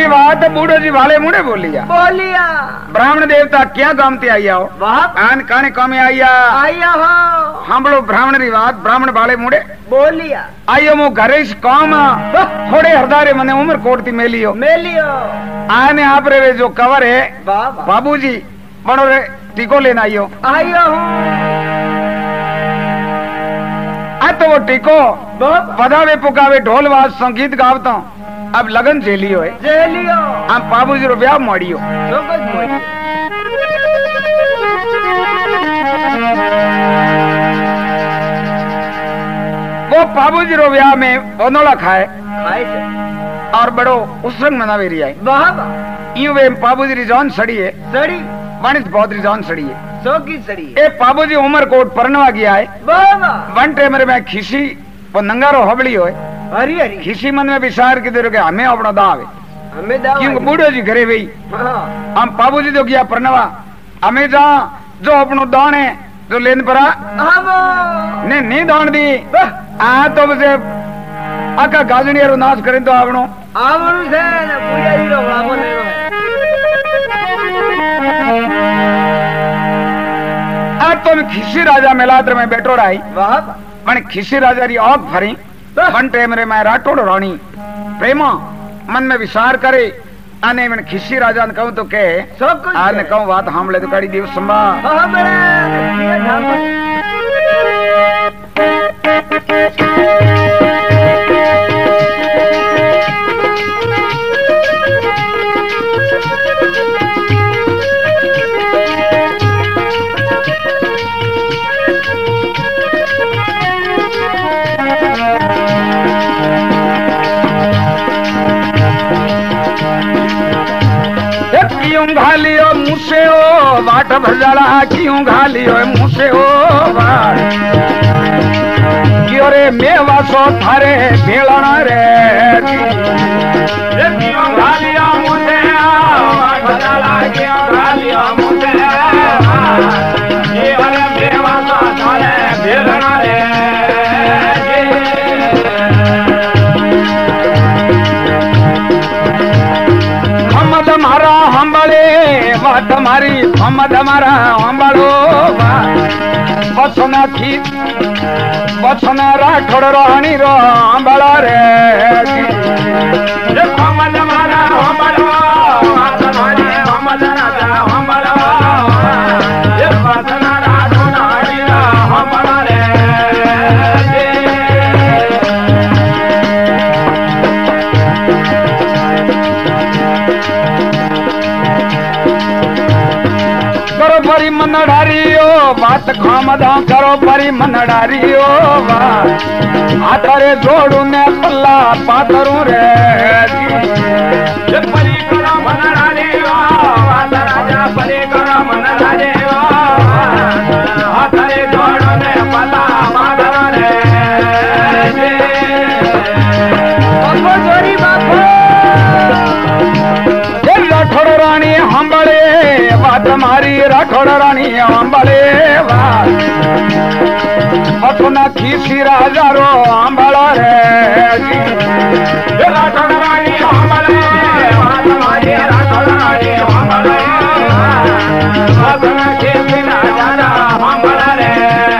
बात बूढ़ो जी वाले मुड़े बोलिया बोलिया ब्राह्मण देवता क्या काम ते आई आओ वाह आन काने कामे आइया आया हो हम लोग ब्राह्मण री बात ब्राह्मण वाले मुड़े बोलिया आइयो मो घरे इस काम थोड़े हरदारे मने उम्र कोट थी मेलियो आने आप रे जो कवर है बाबूजी बड़ो रे टीको लेना आइयो आयो आ तो वो टीको बधावे पुकावे ढोल वाज संगीत गावता अब लगन झेलियो है झेलियो हम बाबूजी रो ब्याह मोड़ियो वो बाबूजी रो ब्याह में बोनोला खाए और बड़ो उसरंग मनावे रही है यूं वे बाबूजी री जान सड़ी है सड़ी वाणिज बहुत री जान सड़ी है की सड़ी ए बाबूजी उमर कोट परनवा गया है वन टेमरे में खिसी वो नंगारो हबड़ी होए हरी हरी खिसी मन में विचार की देर के हमें अपना दावे हमें दावे क्यों बूढ़ो जी घरे गई हम बाबूजी तो गया परनवा हमें जा जो अपनो दान है जो लेन परा ने नहीं दान दी आ तो बसे आका गाजनी रो नाश करें तो आवणो आवणो से ने पुजारी रो बाबो ने आ तो खिसी राजा मेलाद्र में बैठो रही वाह मन खिसी राजा री आग भरी वन टेमरे में राठौड़ रानी प्रेमा मन में विचार करे आने मन खिसी राजा ने कहूं तो कहे आने कहूं बात हम ले तो कड़ी दिवस संभा घालियो मुसे ओ बाट भजला क्यों घालियो मुसे ओ बाट क्यों रे मेवा सो थारे भेलना रे क्यों घालियो मुसे बाट भजला क्यों घालियो मुसे क्यों रे मेवा सो थारे भेलना रे तुम्हारी मोहम्मद हमारा हमारो बसना की बसना राठौड़ रानी रो हमारा रे मोहम्मद हमारा हमारो तुम्हारी मोहम्मद राजा हमारा बसना राठौड़ रानी रो हमारा रे परी मन डारियो बात खामदा करो परी मन डारियो हाथरे जोड़ू ने पल्ला पाथरू रे परी करो मन डारियो बात राजा परी करो मन डारियो हाथरे जोड़ू ने पल्ला पाथरू रे बाबू जोरी बाबू राठौड़ रानी हंबड़े बात मारी राठौड़ रानी अंबले अपना खीसी राजा रो अंबला रे राठौड़ रानी अंबले बात मारी राठौड़ रानी अंबले अपना खीसी राजा रो अंबला रे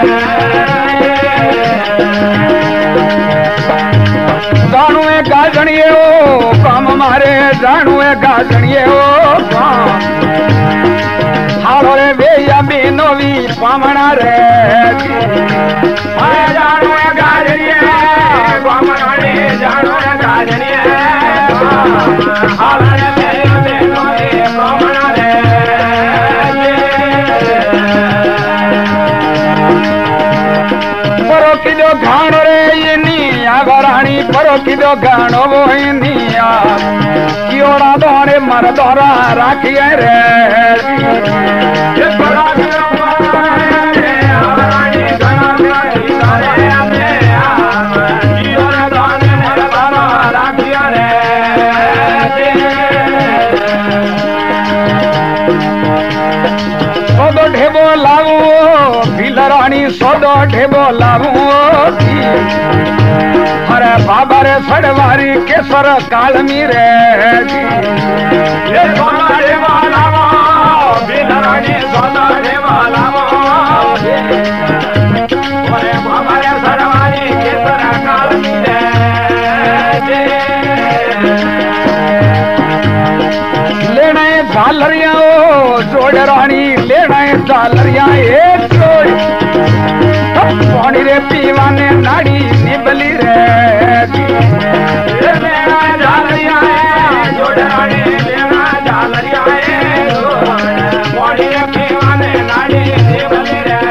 जानू है गाजनिए ओ काम मारे जानू है गाजनिए ओ हारो रे बेया बेनोवी पामना रे आया जानू है गाजनिए पामना रे जानू है गाजनिए हारो रे बेया बेनोवी पामना रे परो किदो घाणो रे ये निया गराणी परो किदो घाणो वो निया कियोड़ा दोरे मर दोरा राखिए रे ढेबो लावू बिलरानी सोदो ढेबो लावू अरे बाबा रे सड़वारी केसर कालमी रे सोदो ढेबो लावू बिलरानी सोदो ढेबो लावू अरे बाबा रे सड़वारी केसर कालमी रे लेना है झालरिया जोड़ रानी लेना है झालरिया एक जोड़ पानी रे पीवाने नाड़ी निबली रे लेना है झालरिया जोड़ रानी लेना झालरिया पानी रे पीवाने नाड़ी निबली रे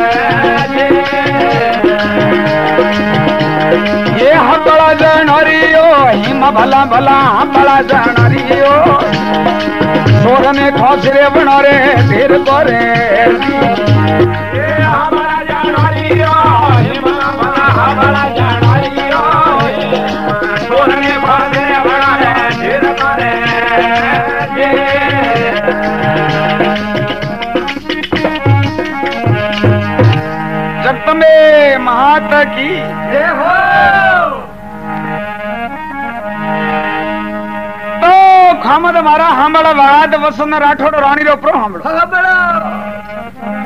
ये हबड़ा जनरियो हिम भला भला हबड़ा जनरियो सोर में खोसरे बनरे ढेर करे हमारा जानरियो हिमला भला हमारा जानरियो सोर में खोसरे बनरे ढेर करे जगदम्बे महाता की जय हो खामद मारा हांबड़ा वाद वसंत राठौड़ रानी रो प्रो हांबड़ा